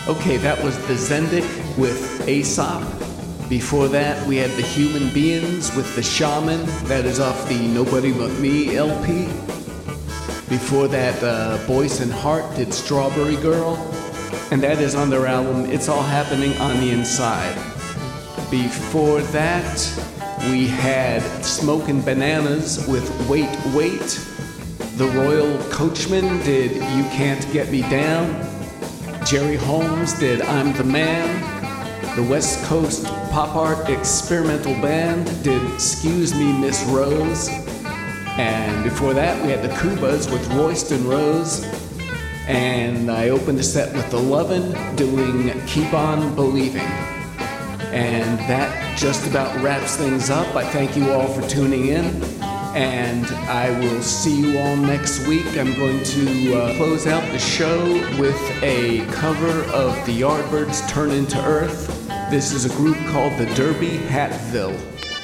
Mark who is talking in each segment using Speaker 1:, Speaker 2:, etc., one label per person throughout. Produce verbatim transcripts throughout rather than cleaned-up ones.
Speaker 1: Okay, that was the Zendik with Aesop. Before that, we had the Human Beings with the Shaman. That is off the Nobody But Me L P. Before that, uh, Boyce and Hart did Strawberry Girl. And that is on their album It's All Happening on the Inside. Before that, we had Smokin' Bananas with Wait, Wait. The Royal Coachman did You Can't Get Me Down. Jerry Holmes did I'm the Man. The West Coast Pop Art Experimental Band did Excuse Me, Miss Rose. And before that, we had the Kubas with Royston Rose. And I opened the set with The Lovin' doing Keep On Believing. And that just about wraps things up. I thank you all for tuning in. And I will see you all next week. I'm going to uh, close out the show with a cover of the Yardbirds' Turn Into Earth. This is a group called the Derby Hatville.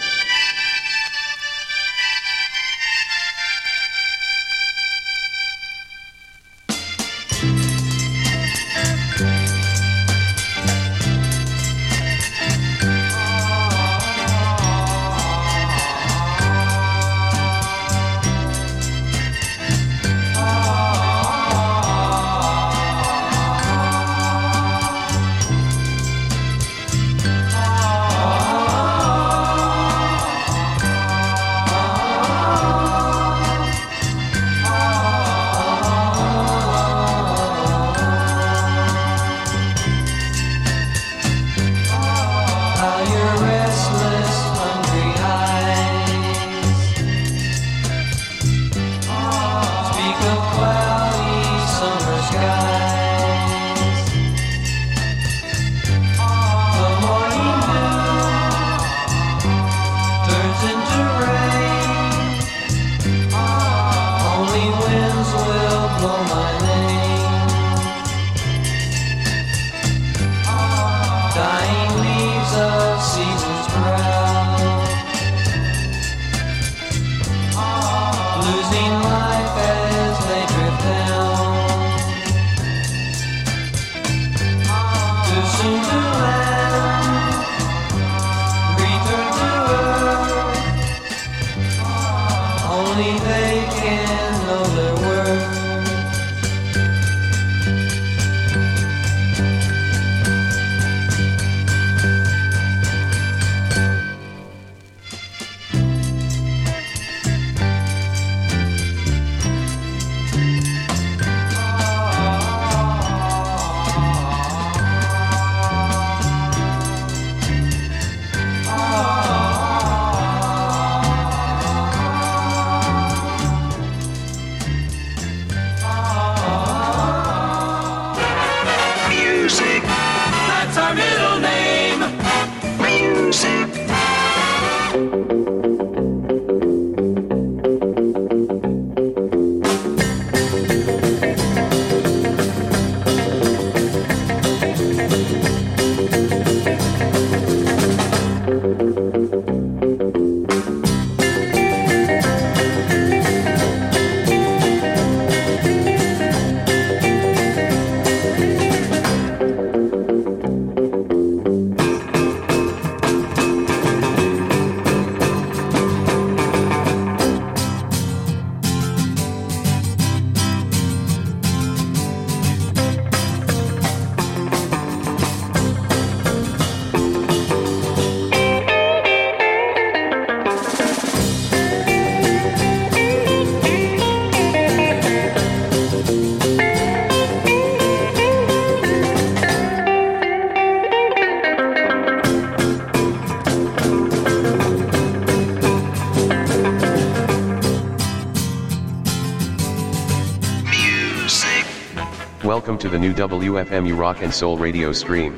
Speaker 2: Welcome to the new W F M U Rock and Soul radio stream.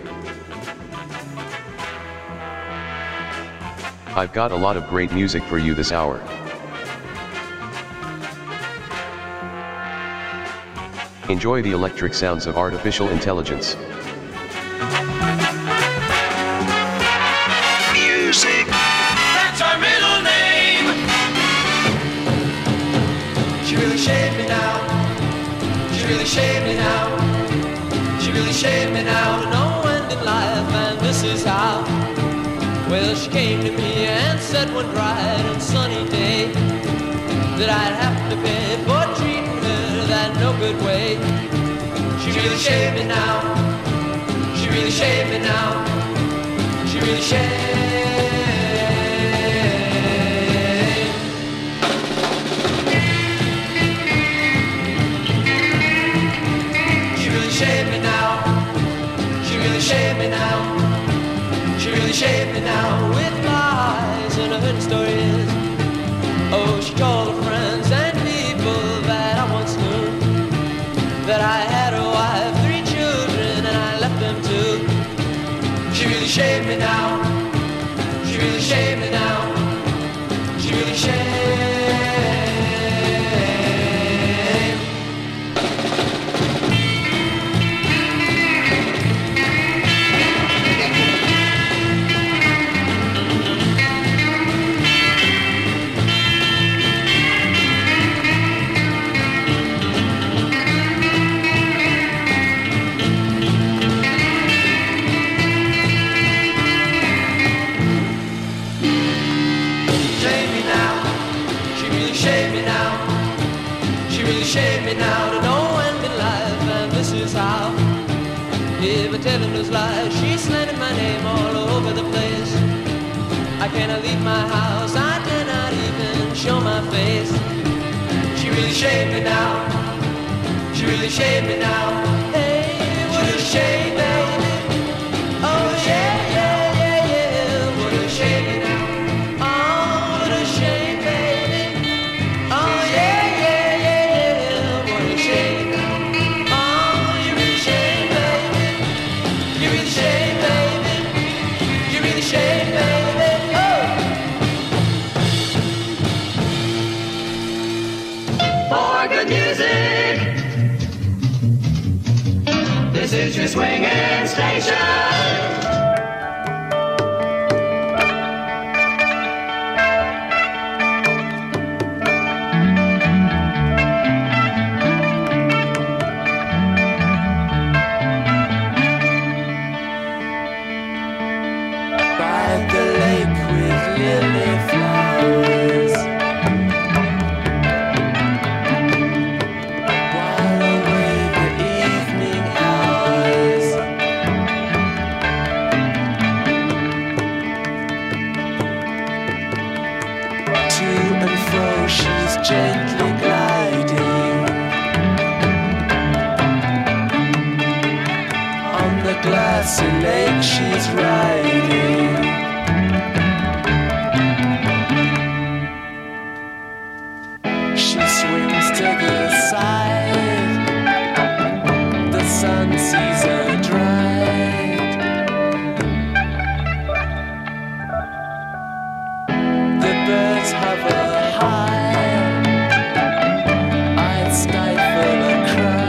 Speaker 2: I've got a lot of great music for you this hour. Enjoy the electric sounds of artificial intelligence.
Speaker 3: Music. That's our middle name. She really shaved me now. She really shaved me now. She really shaved me now.
Speaker 4: Well, she came to me and said one bright and sunny day that I'd have to pay for treating her that no good way. She really shaved me now. She really shaved me now. She really shaved. She really shaved me now. She really shaved me now. She really shaved me now with lies and her stories. Oh, she called her friends and people that I once knew, that I had a wife, three children, and I left them too. She really shaved me now. She really shaved me now. She really shaved. Shame me now to no end in life, and this is how. Yeah, but telling those lies, she's slanting my name all over the place. I cannot leave my house, I cannot even show my face. She really shamed me now. She really shamed me now. Hey, what a shame, baby. Oh yeah, yeah, yeah, yeah. What a shame me now. Oh, what a shame, baby. Oh yeah.
Speaker 3: This is your swinging station.
Speaker 4: Glassy lake she's riding. She swings to the side. The sun sees her dried. The birds hover high. I'd stifle a cry.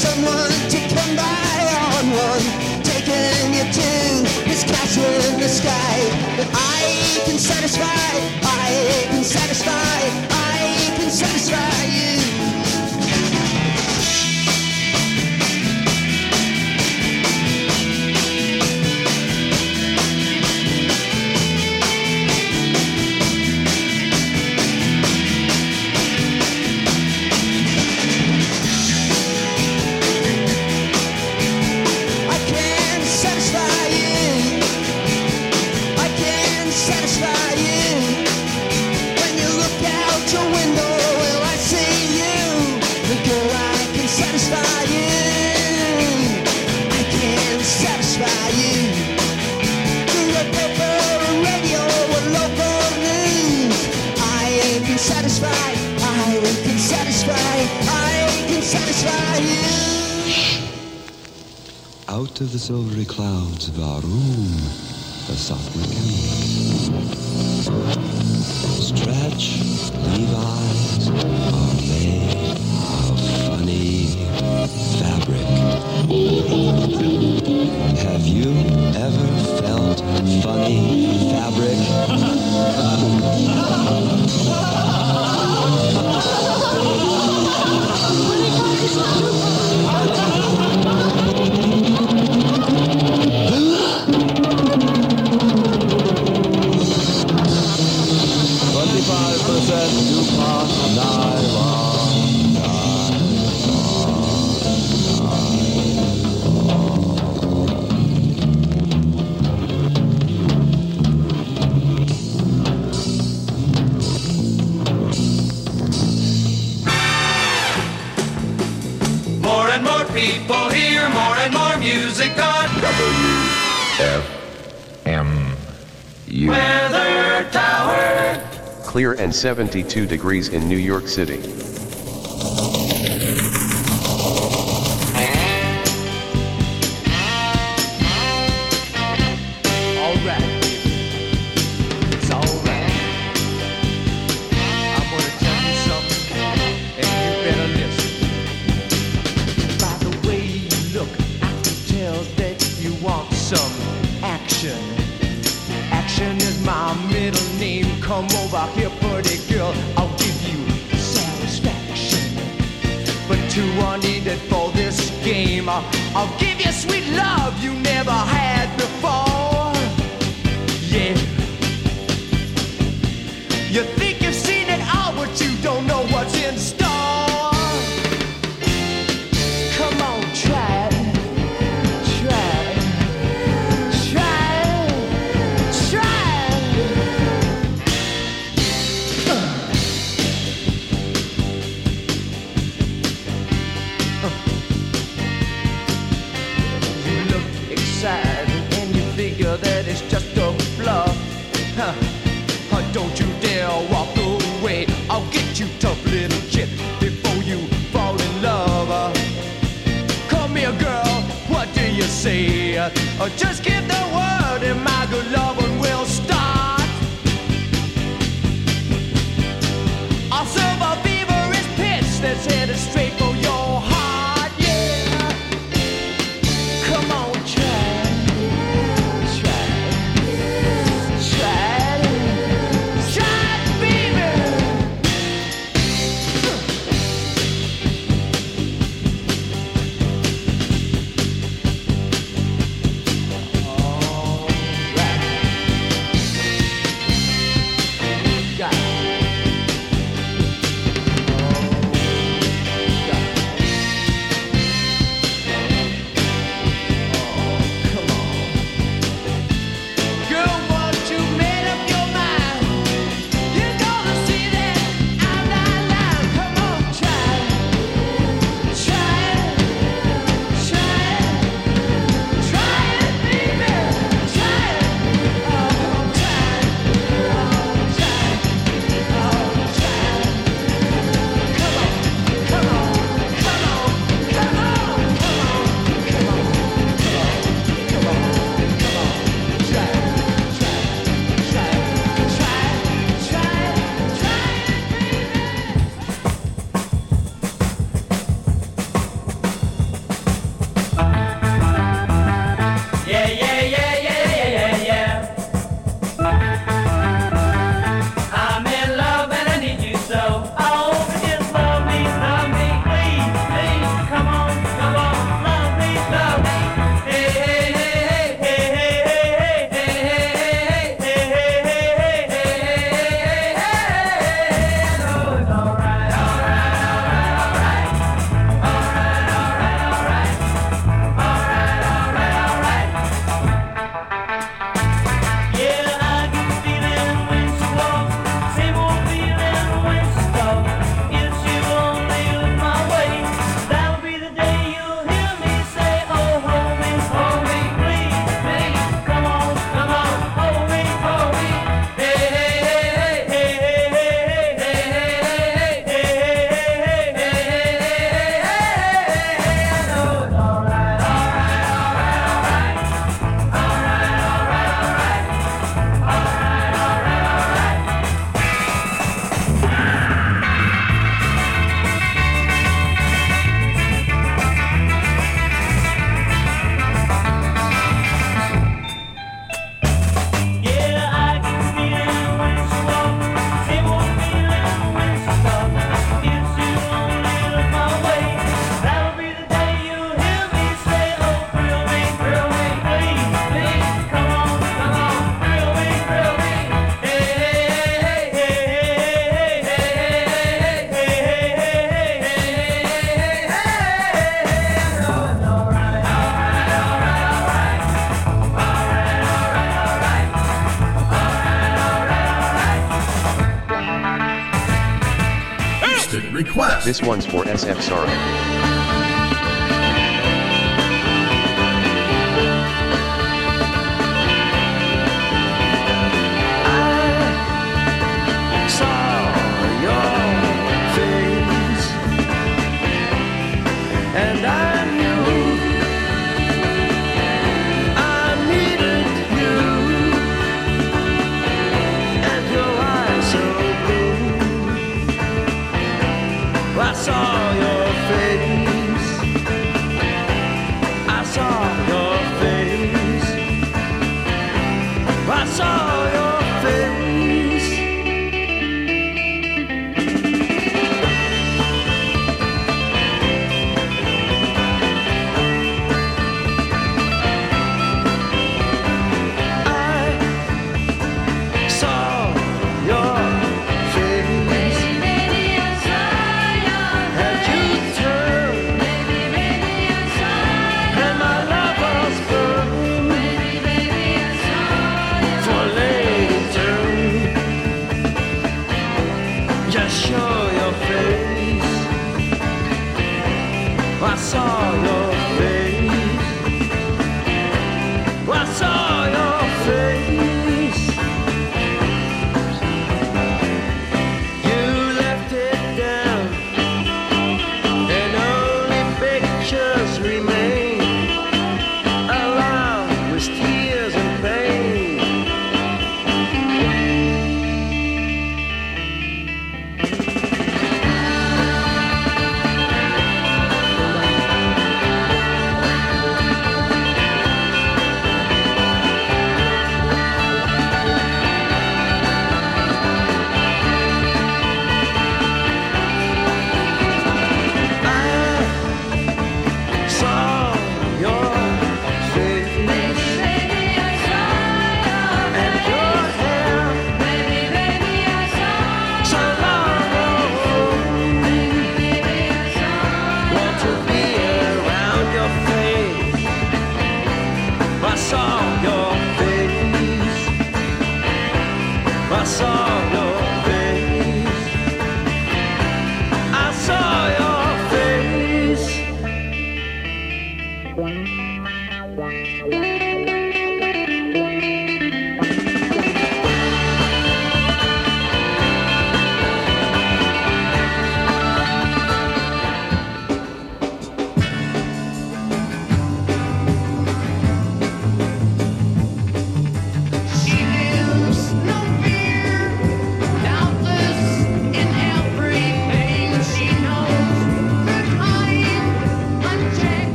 Speaker 5: someone to come by on one, taking you to his castle in the sky. But I can satisfy, I can satisfy, I can satisfy you.
Speaker 6: Out of the silvery clouds of our room, the soft mechanic. Stretch, Levi's are made of funny fabric. Have you ever felt funny fabric?
Speaker 7: twenty-five percent DuPont nylon,
Speaker 3: More and more people hear more and more music on
Speaker 8: W F M U
Speaker 3: Weather Tower.
Speaker 2: Clear and seventy-two degrees in New York City.
Speaker 4: Alright, it's alright. I'm gonna tell you something, and you better listen. By the way you look, I can tell that you want some action. Action is my middle name. Come over here, pretty girl, I'll give you satisfaction. But two are needed for this game. I'll, I'll give you sweet love you never had before. Yeah. You think you've seen it all, but you don't know what's in store. Come on, try it. Try it. Try it. Try it. You look excited and you figure that it's just a bluff. Huh. Huh, don't you dare walk away. I'll get you, tough little chick, before you fall in love. Uh, come here, girl, what do you say? Uh, just give the word and my good loving will start. I'll serve a feverish pitch that's headed straight for your heart, yeah. Come on, try it, try it, try it, try it, baby. Alright.
Speaker 9: request.
Speaker 2: This one's for S F Sorrow.
Speaker 10: And I knew I needed you, and your eyes so blue. I saw your face.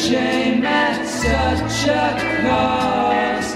Speaker 10: shame at such a cost.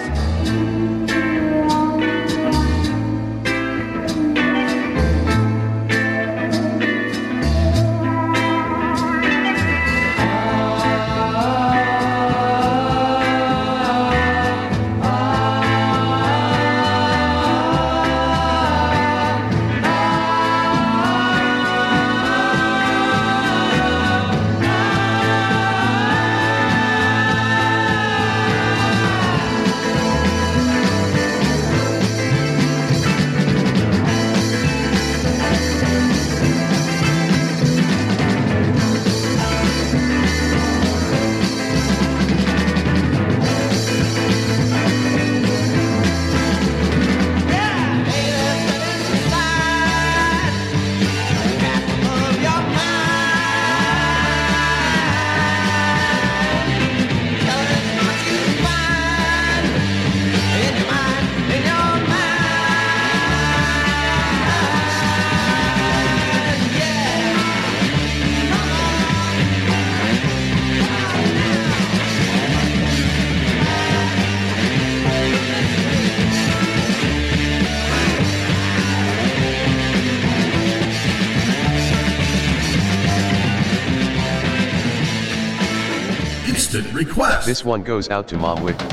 Speaker 2: Request. This one goes out to Mom Wick.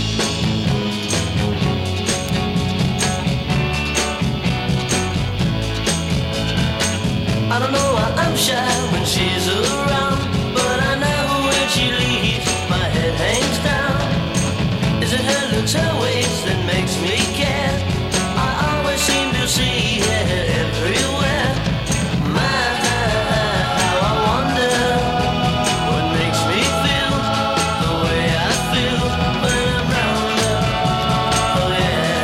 Speaker 9: I don't know why I'm shy when she's around, but I know when she leaves, my head hangs down. Is it her looks, her ways that makes me care? I always seem to see her everywhere. My, how I wonder what makes me feel the way I feel when I'm round her. Oh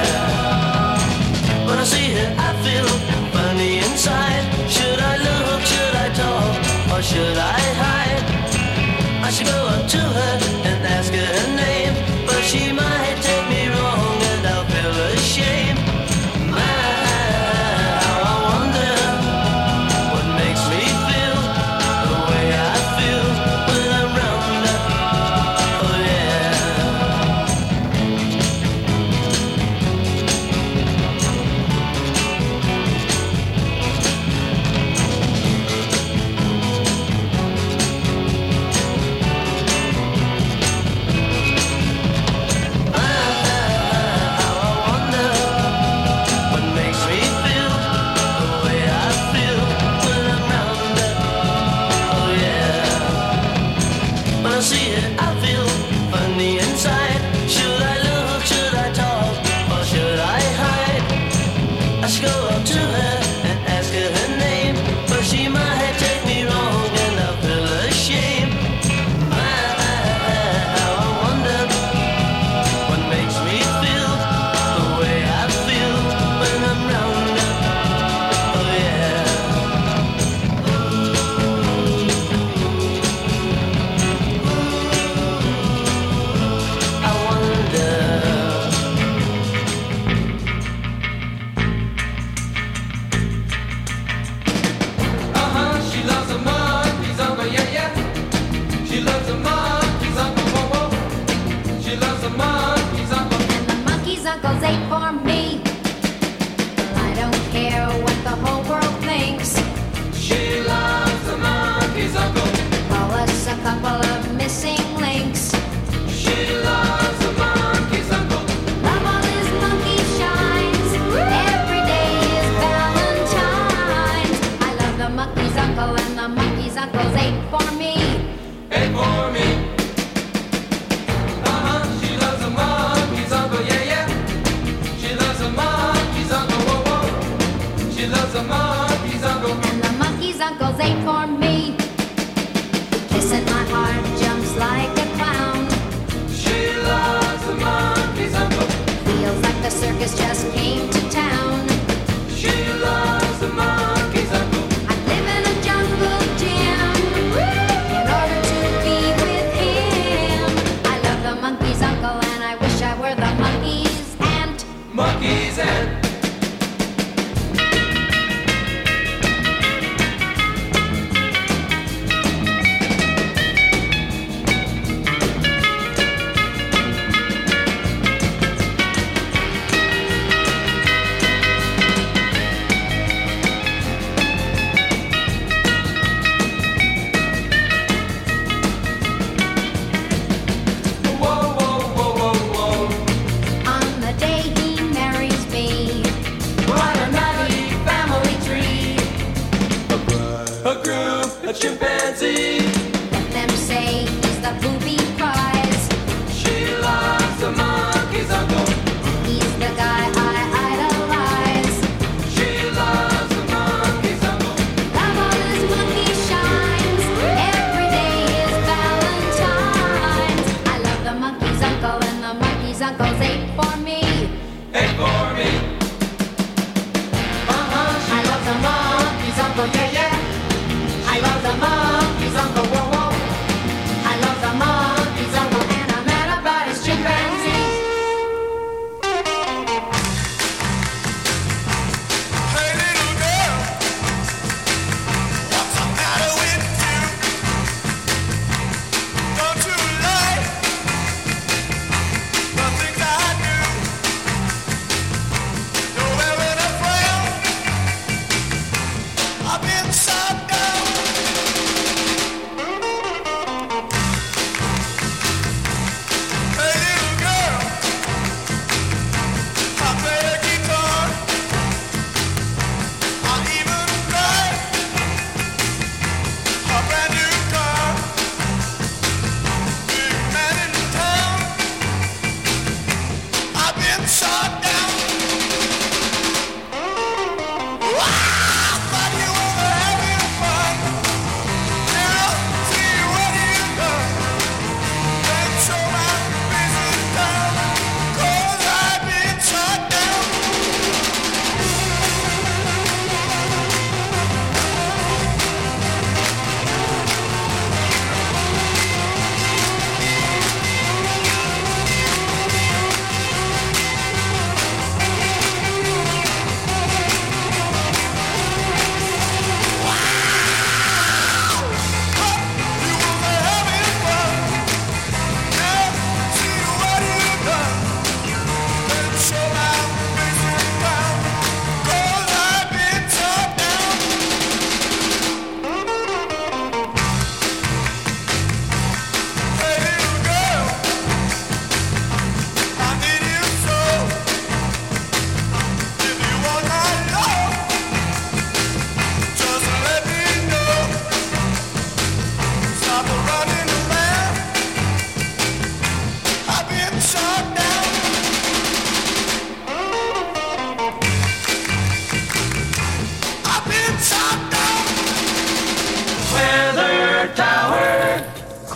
Speaker 9: yeah. When I see her, I feel funny inside. Should I look, should I talk, or should I hide? I should go up to her and ask her her name, but she might take me wrong and I'll feel ashamed. My, how I wonder what makes me feel the way I feel when I'm round her. Oh yeah.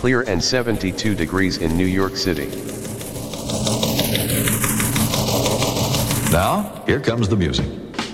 Speaker 2: Clear and seventy-two degrees in New York City.
Speaker 8: Now, here comes the music.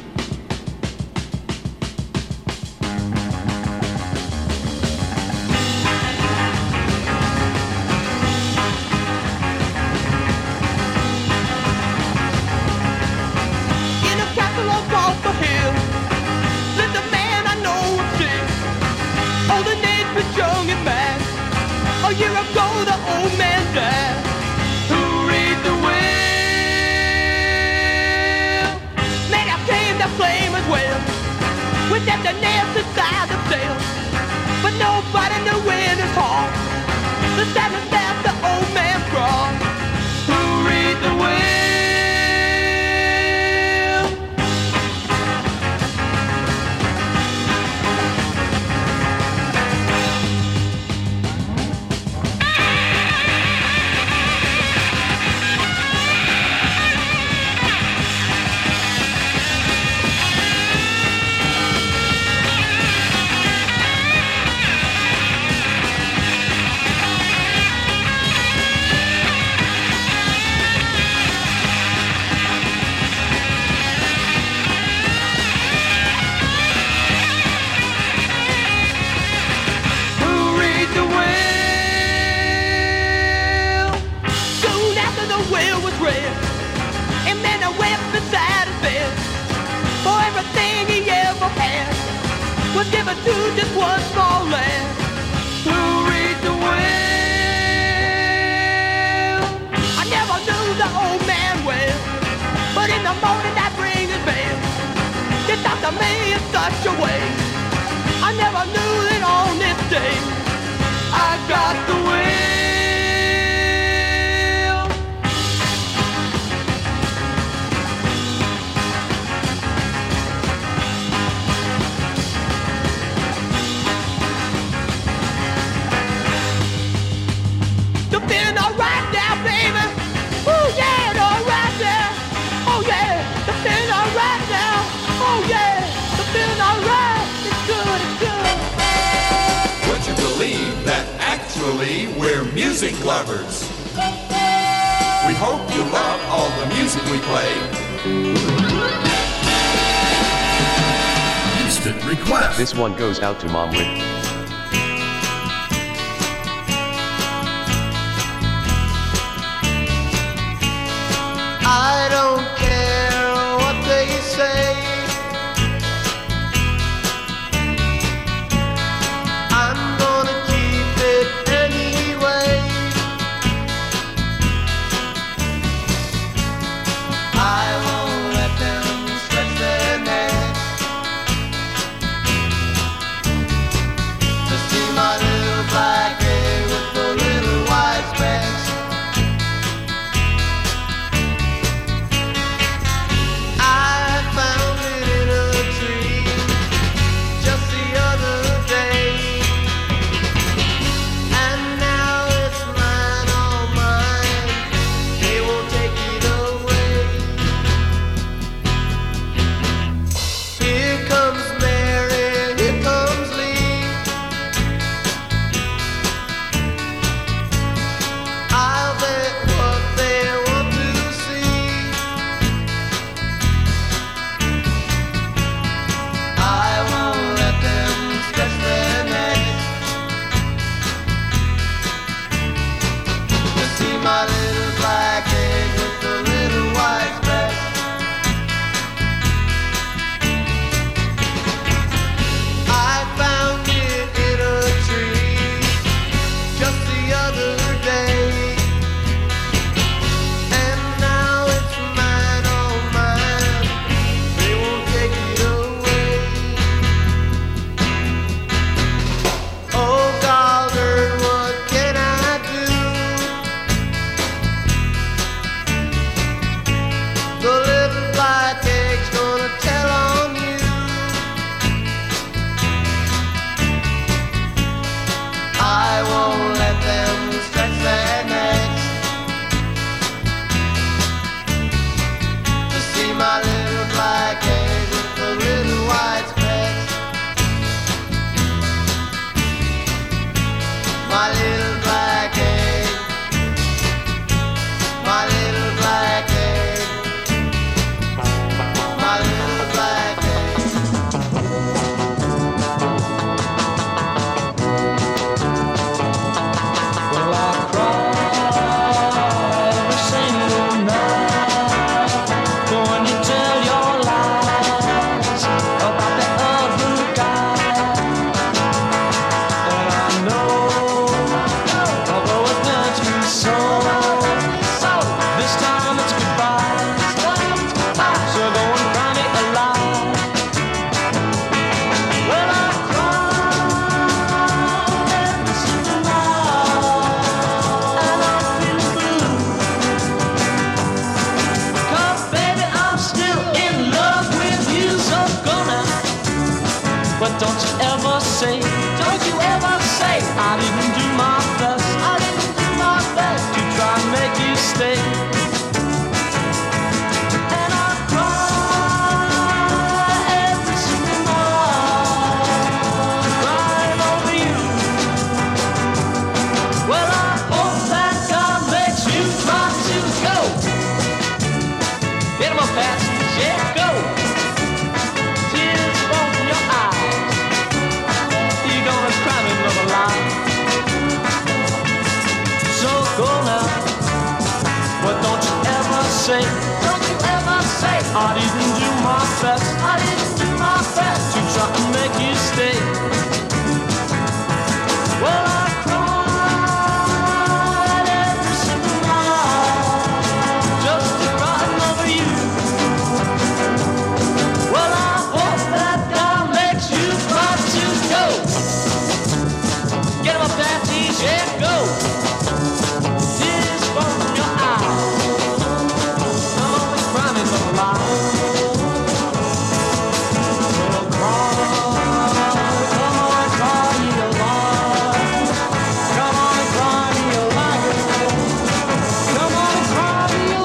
Speaker 3: We're music lovers. We hope you love all the music we play.
Speaker 11: Instant request.
Speaker 2: This one goes out to Mom Whitney.
Speaker 5: I don't care what they say. I'm gonna keep it anyway. I won't let them stretch their necks to see my little black hair with the little white specks.
Speaker 4: say, don't you ever say, I didn't do my best, I didn't do my best to try to make you stay. Well, I cried every single night just to cry over you. Well, I hope that God makes you cry to go. Get him up there, please, yeah, go. Tears from your eyes. Come on and cry me some lies. Well, cry, come on and cry me a lie. Come on and cry me a lie. Come on and cry me a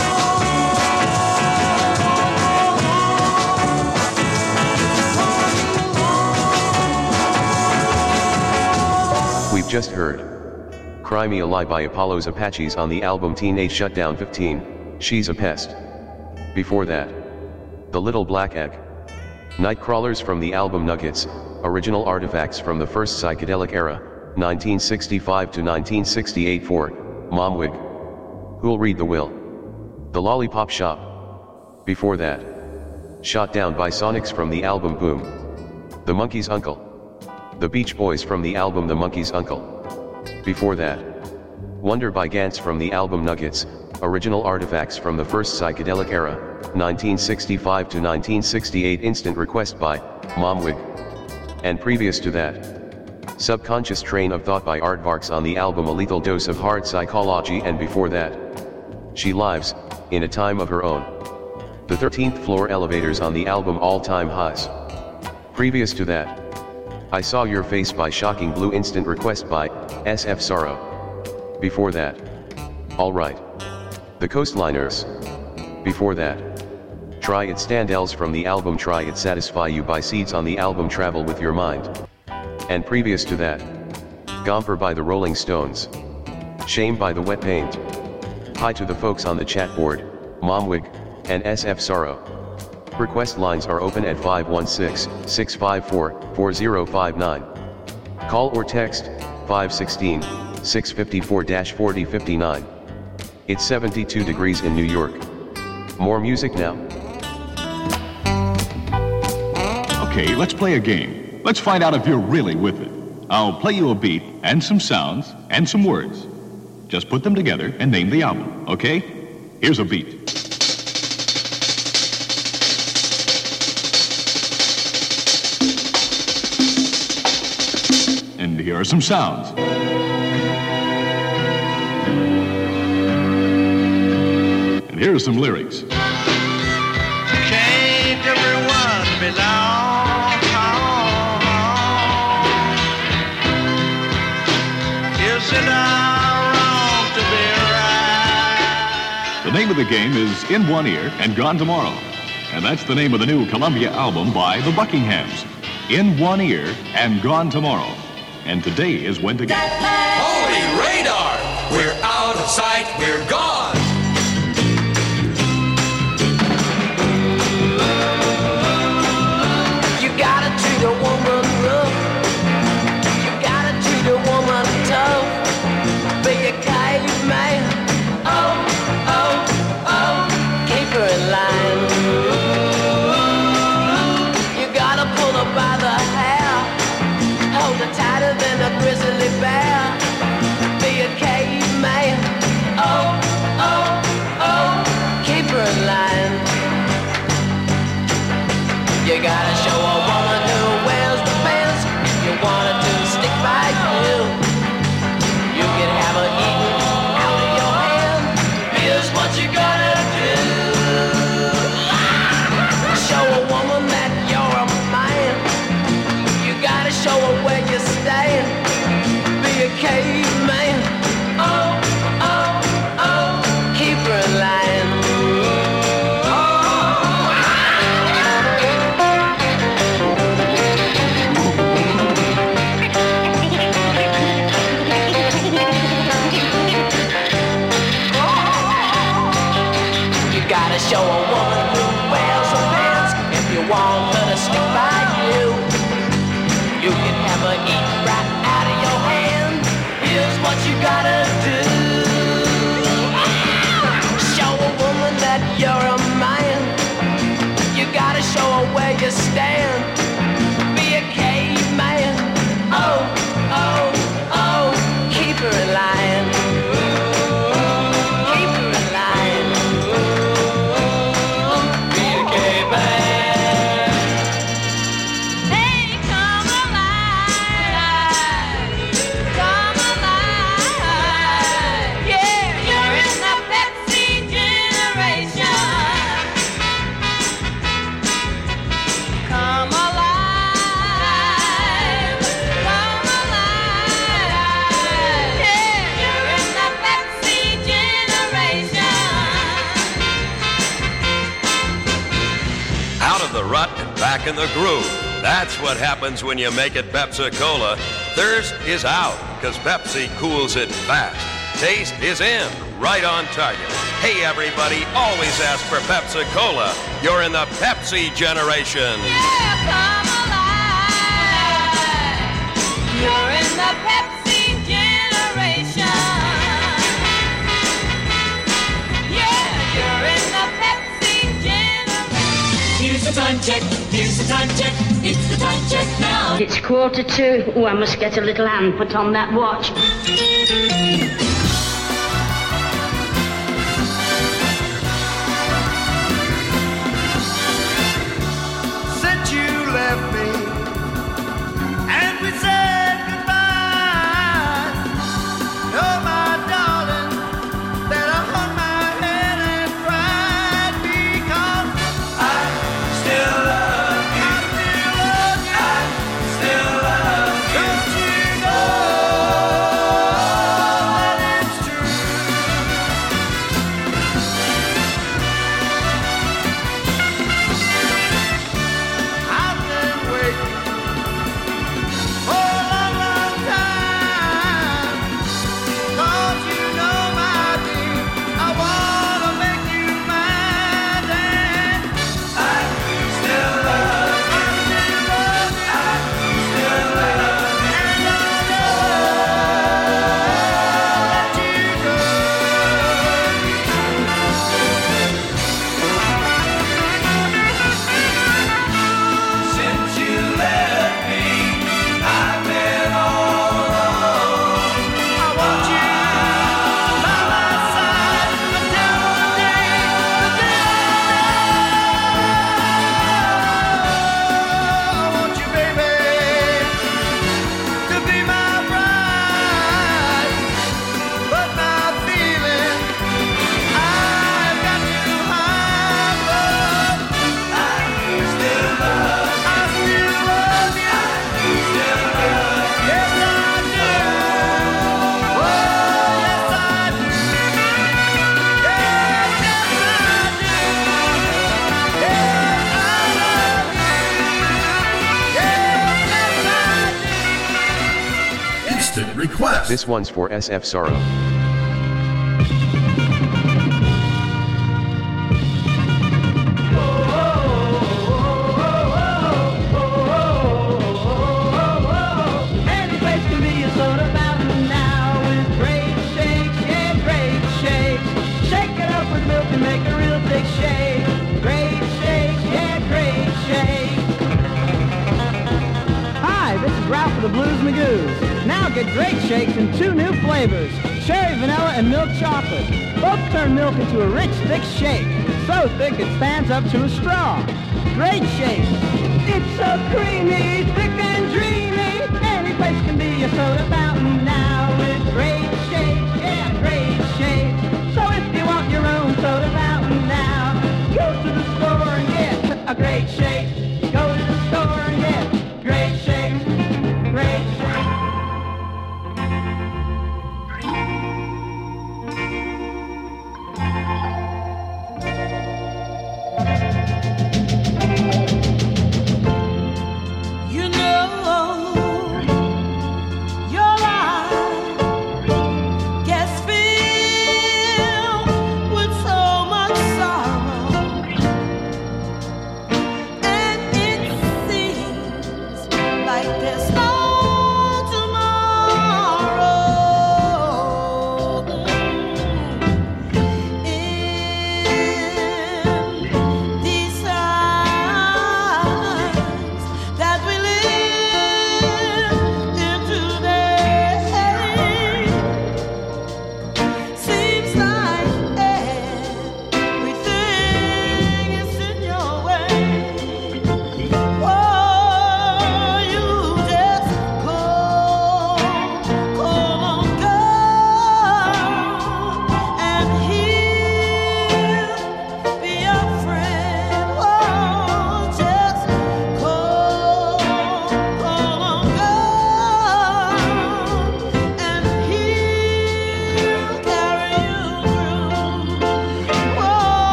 Speaker 4: lie.
Speaker 2: We've just heard Cry Me a Lie by Apollo's Apaches on the album Teenage Shutdown fifteen, She's a Pest. Before that, The Little Black Egg. Nightcrawlers from the album Nuggets, original artifacts from the first psychedelic era, nineteen sixty-five to nineteen sixty-eight for Momwig. Who'll Read the Will? The Lollipop Shop. Before that, Shot Down by Sonics from the album Boom. The Monkey's Uncle. The Beach Boys from the album The Monkey's Uncle. Before that, Wonder by Gantz from the album Nuggets, original artifacts from the first psychedelic era, nineteen sixty-five to nineteen sixty-eight, instant request by Momwig. And previous to that, Subconscious Train of Thought by Aardvarks on the album A Lethal Dose of Hard Psychology, and before that, She Lives, in a Time of Her Own. The thirteenth Floor Elevators on the album All Time Highs. Previous to that, I Saw Your Face by Shocking Blue, instant request by S F Sorrow. Before that, Alright, The Coastliners. Before that, Try It Standells from the album Try It Satisfy You by Seeds on the album Travel With Your Mind. And previous to that, Gomper by the Rolling Stones. Shame by the Wet Paint. Hi to the folks on the chat board, Momwig, and S F Sorrow. Request lines are open at five one six, six five four, four zero five nine. Call or text, five one six, six five four, four zero five nine. It's seventy-two degrees in New York. More music now.
Speaker 11: Okay, let's play a game. Let's find out if you're really with it. I'll play you a beat and some sounds and some words. Just put them together and name the album, okay? Here's a beat. And here are some sounds. And here are some lyrics.
Speaker 12: Can't everyone belong? Is it all wrong to be right?
Speaker 11: The name of the game is In One Ear and Gone Tomorrow. And that's the name of the new Columbia album by the Buckinghams. In One Ear and Gone Tomorrow. And today is when to get.
Speaker 3: Holy radar! We're out of sight, we're gone!
Speaker 4: You gotta treat a woman rough. You gotta treat a woman tough. Be a caveman. Oh, oh, oh. Keep her in line. You gotta pull her by the hair. Hold her tighter than a grizzly bear. Be a caveman. Oh, oh, oh. Keep her in line. You gotta show a woman who wears the pants. If you want her to stick by you, you can have her eaten out of your hand. Here's what you gotta do. Show a woman that you're a man. You gotta show her where you stand. Be a caveman. Oh, oh, oh. Keep her in line. Show a woman who wears her pants. If you want her to stick by you, you can have her eat right out of your hand. Here's what you gotta do. Show a woman
Speaker 13: back in the groove. That's what happens when you make it Pepsi-Cola. Thirst is out, because Pepsi cools it fast. Taste is in, right on target. Hey, everybody, always ask for Pepsi-Cola. You're in the Pepsi generation.
Speaker 14: Yeah, come alive. You're in the Pepsi generation. Yeah, you're in the Pepsi generation.
Speaker 15: Here's the time check, here's the time check, it's the time check now.
Speaker 16: It's quarter two. Oh, I must get a little hand put on that watch.
Speaker 12: Since you left me and we said goodbye, oh my darling, that I hung my head and cried because I still love you. I still love you. I still love you. Don't you know that it's true? I've been waiting for a long, long time. 'Cause you know, my dear, I wanna make you mine. And I still love you. I still love you. I still love you. And I'll never let you go. Since you left me, I've been all alone. I want you by my side until the day, the day I want you, baby, to be my bride. But my feeling, I've got to hide. But I still love, I still love you. I still love, yes I do. Oh, yes I do. Yes, yes I do. Yes, I love you. Yes, yes I do.
Speaker 3: Instant request.
Speaker 2: This one's for S F Sorrow.
Speaker 5: Any place can be a soda fountain now with great shakes, yeah, great shakes. Shake it up with milk and make a real big shake. Great shakes, yeah, great shakes. Hi, this is Ralph of the Blues Magoos. Now get great shakes in two new flavors, cherry vanilla and milk chocolate. Both turn milk into a rich, thick shake, so thick it stands up to a straw. Great shakes. It's so creamy, thick and dreamy. Any place can be a soda fountain now with great shakes, yeah, great shakes. So if you want your own soda fountain now, go to the store and get a great shake. Go to the store and get great shakes, great shakes.
Speaker 14: You know your life gets filled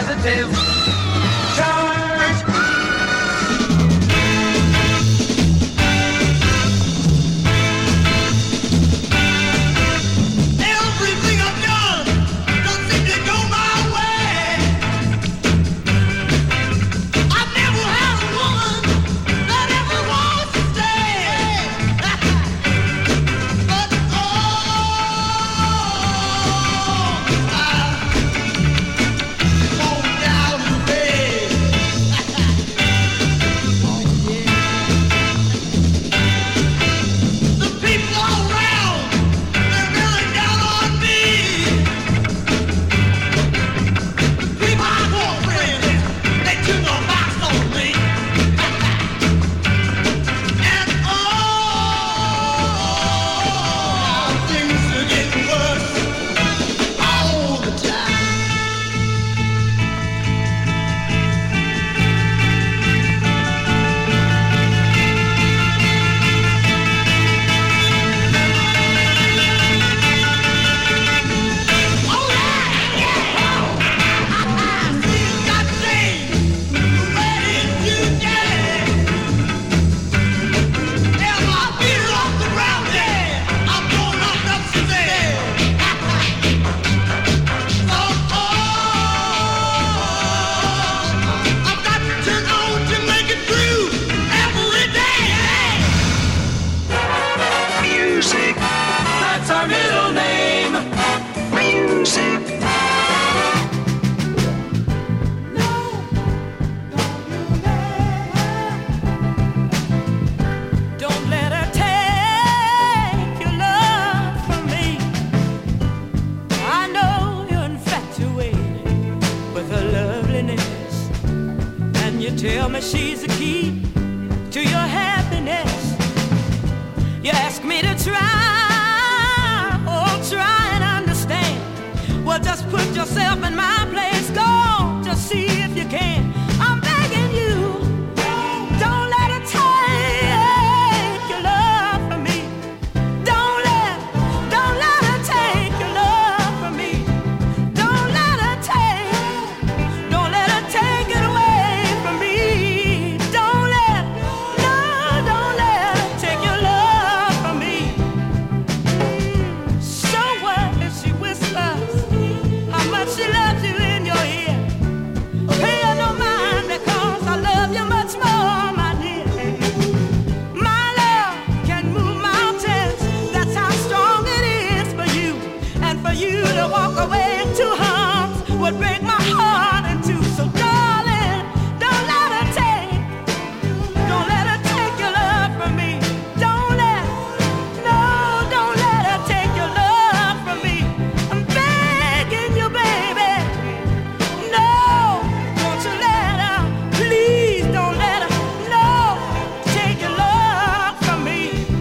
Speaker 10: positive charge.
Speaker 12: Everything I've done doesn't seem to go my way. I've never had a woman that ever wants to stay. But oh, I've fallen down in bed. Oh yeah. The people all around, they're really down on me. People I want friends, they turn their backs on me. And oh, things are getting worse all the time. Got things ready to get. If I feel off the ground, yeah, I'm going up upstairs. Oh, oh, I've got to turn on to make it through every day.
Speaker 10: Music, that's our middle name. Music.
Speaker 17: Don't let her take your love from me. I know you're infatuated with her loveliness, and you tell me she's the key to your happiness. You ask me to try, oh, try and understand. Well, just put yourself in my place. Go, just see if you can. I'm begging you. Don't let her take your love from me. Don't let, don't let her take your love from me. Don't let her take, don't let her take it away from me. Don't let, no, don't let her take your love from me. So what if she whispers how much she loves you in your ear? Pay her no mind because I love you much more, my dear. My love can move mountains. That's how strong it is for you. And for you to walk away in two arms would break my heart in two. So darling, don't let her take, don't let her take your love from me. Don't let, no, don't let her take your love from me. I'm begging you, baby. No, don't you let her, please don't let her, no, take your love from me.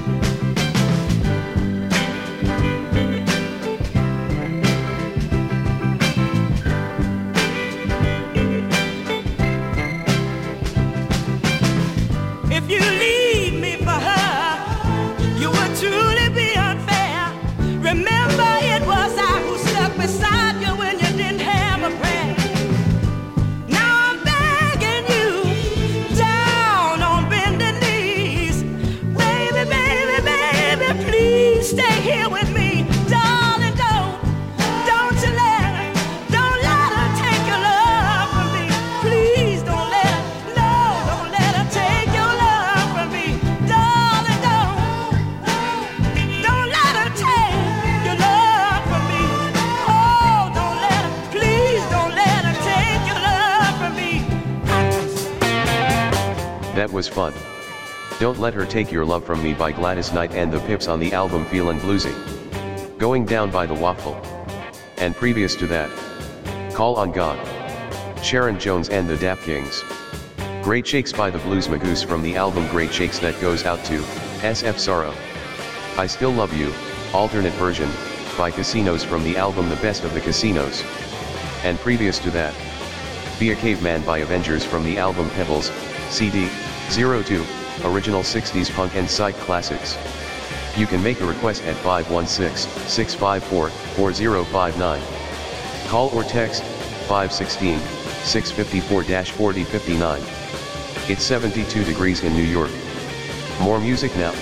Speaker 17: If you leave me for her, you would truly be unfair. Remember, it was I who stuck beside you when you didn't have a prayer. Now I'm begging you, down on bended knees. Baby, baby, baby, please stay here with me. Darling, don't, don't you let her, don't let her take your love from me. Please don't let her, no, don't let her take your love from me. Darling, don't, don't let her take your love from me. Oh, don't let her, please don't let her take your love from me.
Speaker 2: That was fun. Don't Let Her Take Your Love From Me by Gladys Knight and the Pips on the album Feelin' Bluesy. Going Down by The Waffle. And previous to that, Call on God. Sharon Jones and the Dap Kings. Great Shakes by the Blues Magoose from the album Great Shakes that goes out to S F Sorrow. I Still Love You, alternate version, by Casinos from the album The Best of the Casinos. And previous to that, Be a Caveman by Avengers from the album Pebbles, C D, zero two, original sixties punk and psych classics. You can make a request at five one six, six five four, four zero five nine. Call or text five one six, six fifty-four to forty fifty-nine. It's seventy-two degrees in New York. More music now.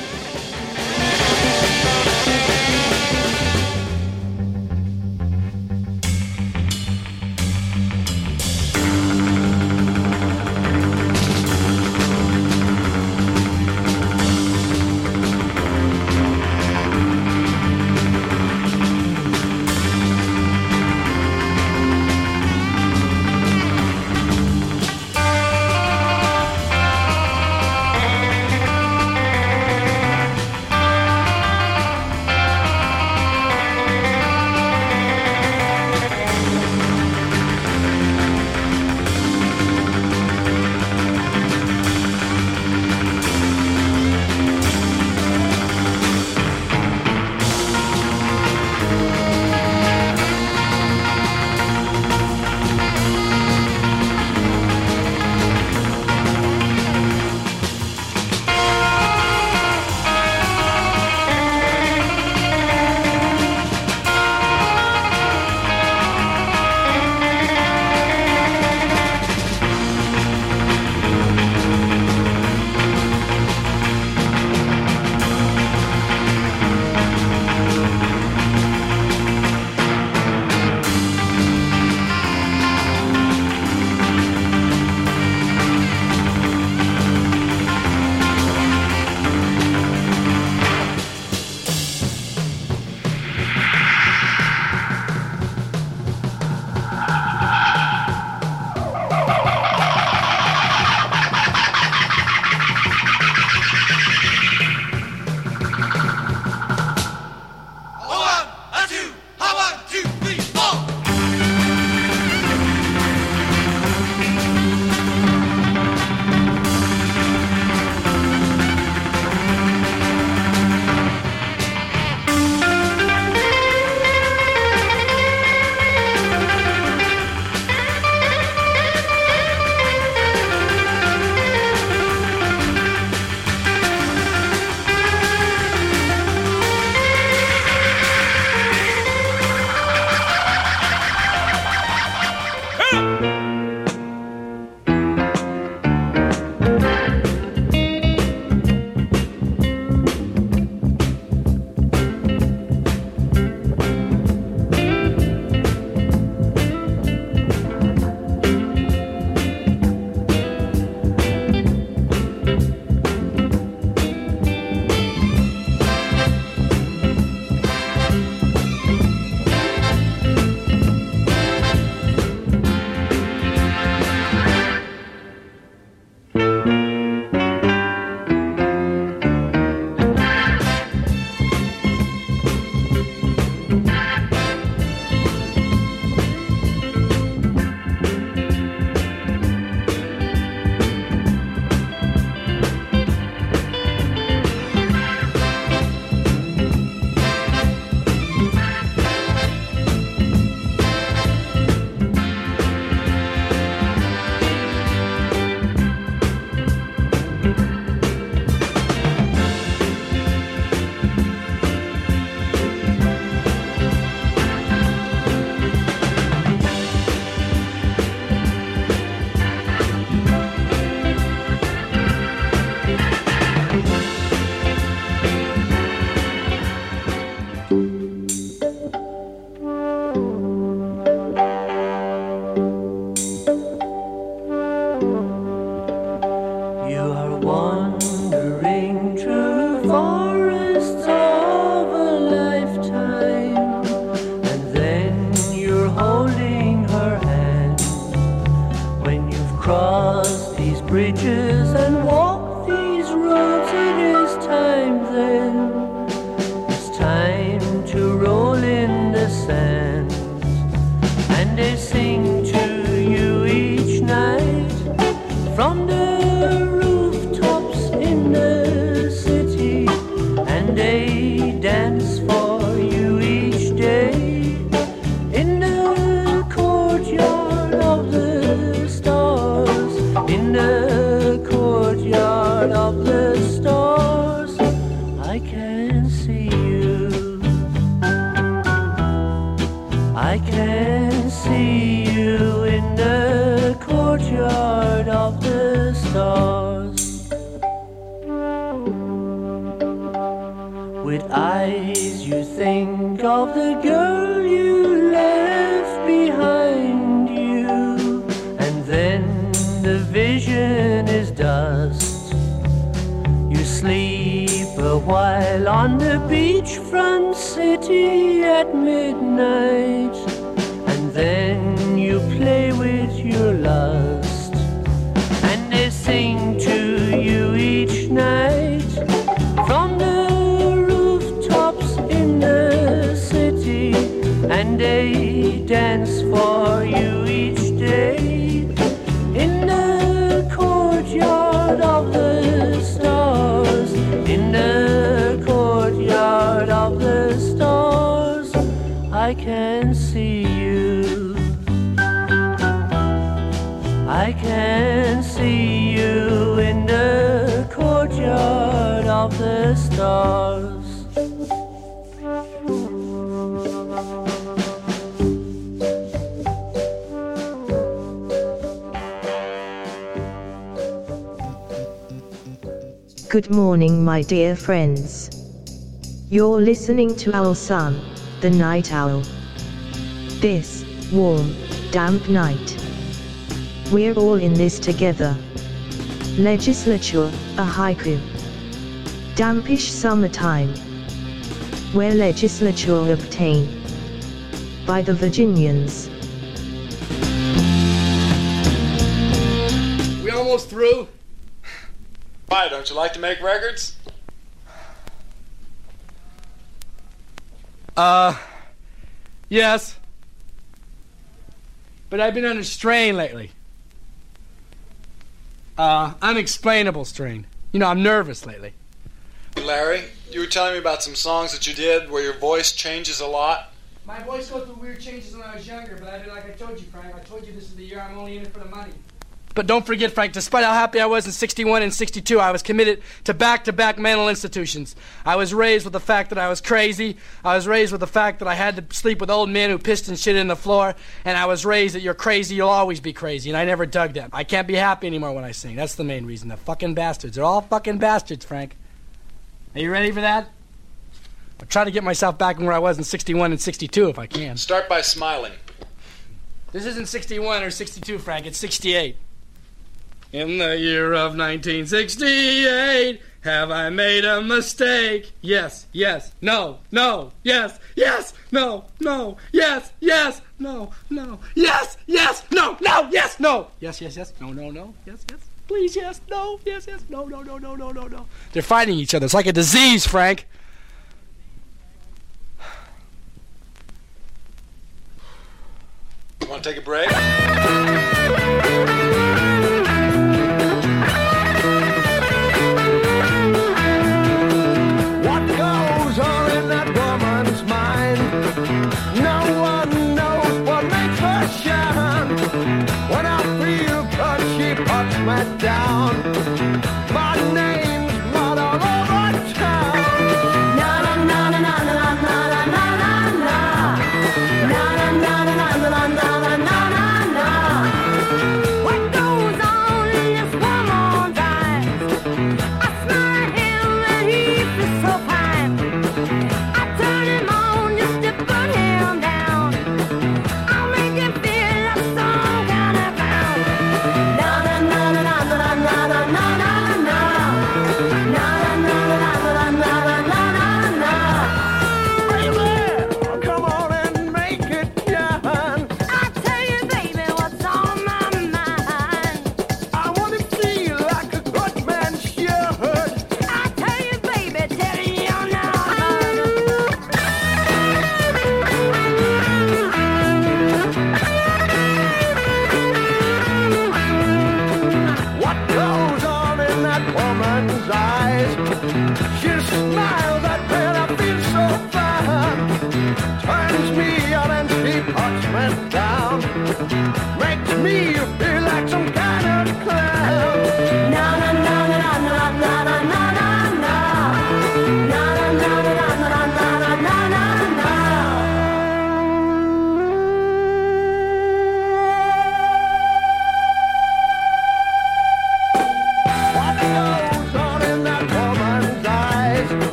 Speaker 17: bridges and walk these roads. It is time then, it's time to roll in the sand. And they sing to you each night from the rooftops in the city, and they dance for you each day in the courtyard of the stars, in the courtyard of the stars. I can see you, I can see you in the stars. With eyes you think of the girl you left behind you, and then the vision is dust. You sleep a while on the beachfront city at midnight, and then you play with your lust, and they sing to you each night from the rooftops in the city, and they dance for you each day in the courtyard of the stars, in the courtyard of the stars. I can see you, I can see you in the courtyard of the stars.
Speaker 18: Good morning, my dear friends. You're listening to Owl Sun, the Night Owl. This warm, damp night, we're all in this together. Legislature, a haiku. Dampish summertime, where legislature obtained by the Virginians.
Speaker 19: We almost through? Why, don't you like to make records? Uh, yes. But I've been under strain lately. Uh, unexplainable strain. You know, I'm nervous lately.
Speaker 20: Larry, you were telling me about some songs that you did where your voice changes a lot.
Speaker 19: My voice goes through weird changes when I was younger, but I did like I told you, Frank. I told you this is the year I'm only in it for the money. But don't forget, Frank, despite how happy I was in sixty-one and sixty-two, I was committed to back-to-back mental institutions. I was raised with the fact that I was crazy. I was raised with the fact that I had to sleep with old men who pissed and shit in the floor. And I was raised that you're crazy, you'll always be crazy. And I never dug that. I can't be happy anymore when I sing. That's the main reason. The fucking bastards. They're all fucking bastards, Frank. Are you ready for that? I'll try to get myself back where I was in sixty-one and sixty-two if I can.
Speaker 20: Start by smiling.
Speaker 19: This isn't sixty-one or sixty-two, Frank. It's sixty-eight. In the year of nineteen sixty-eight, have I made a mistake? Yes, yes, no, no, yes, yes, no, no, yes, yes, no, no, yes, yes, no, no, yes, no, yes, yes, yes, no, no, no, yes, yes, please, yes, no, yes, yes, no, no, no, no, no, no, no. They're fighting each other. It's like a disease, Frank.
Speaker 20: You want to take a break?
Speaker 12: Down. My name's not all over town. Na na na na na na na na na na na na na na na na na na na.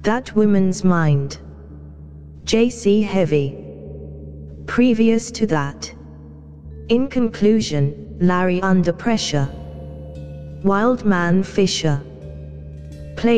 Speaker 18: That Woman's Mind. J C Heavy. Previous to that. In conclusion, Larry Under Pressure. Wildman Fisher.